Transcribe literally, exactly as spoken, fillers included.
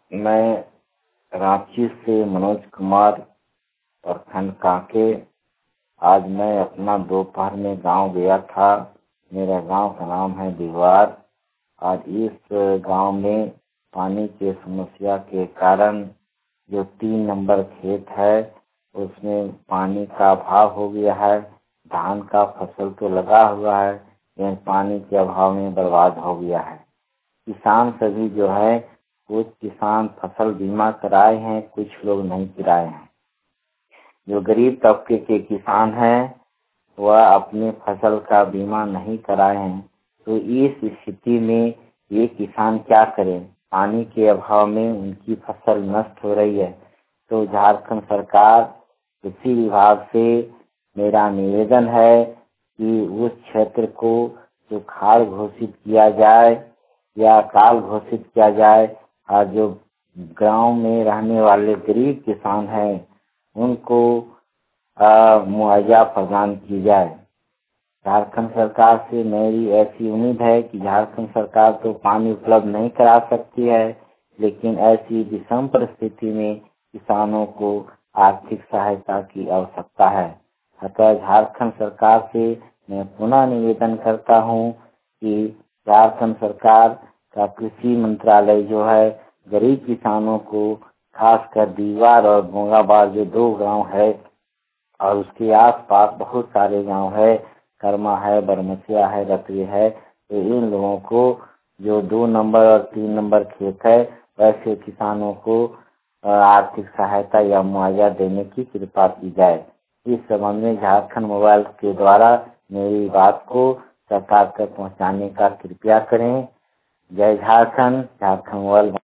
मैं रांची से मनोज कुमार प्रखंड कांके। आज मैं अपना दोपहर में गांव गया था। मेरा गांव का नाम है दीवार। आज इस गांव में पानी की समस्या के कारण जो तीन नंबर खेत है उसमें पानी का अभाव हो गया है। धान का फसल तो लगा हुआ है लेकिन पानी के अभाव में बर्बाद हो गया है। किसान सभी जो है कुछ किसान फसल बीमा कराए हैं, कुछ लोग नहीं कराए हैं। जो गरीब तबके के किसान हैं वह अपने फसल का बीमा नहीं कराए हैं, तो इस स्थिति में ये किसान क्या करें। पानी के अभाव में उनकी फसल नष्ट हो रही है। तो झारखंड सरकार कृषि विभाग से मेरा निवेदन है कि उस क्षेत्र को सुखाड़ घोषित किया जाए या अकाल घोषित किया जाए और जो गांव में रहने वाले गरीब किसान हैं उनको मुआवजा प्रदान की जाए। झारखंड सरकार से मेरी ऐसी उम्मीद है कि झारखंड सरकार तो पानी उपलब्ध नहीं करा सकती है, लेकिन ऐसी विषम परिस्थिति में किसानों को आर्थिक सहायता की आवश्यकता है। अतः झारखंड सरकार से मैं पुनः निवेदन करता हूं कि झारखंड सरकार का कृषि मंत्रालय जो है गरीब किसानों को, खासकर दीवार और भोंगाबाद जो दो गांव है और उसके आसपास बहुत सारे गांव है, कर्मा है, बरमसिया है, रतरी है, तो इन लोगों को जो दो नंबर और तीन नंबर खेत है वैसे किसानों को आर्थिक सहायता या मुआवजा देने की कृपा की जाए। इस संबंध में झारखंड मोबाइल के द्वारा मेरी बात को सरकार तक पहुंचाने का कृपया करें। जय झारखंड। झारखंड मोबाइल।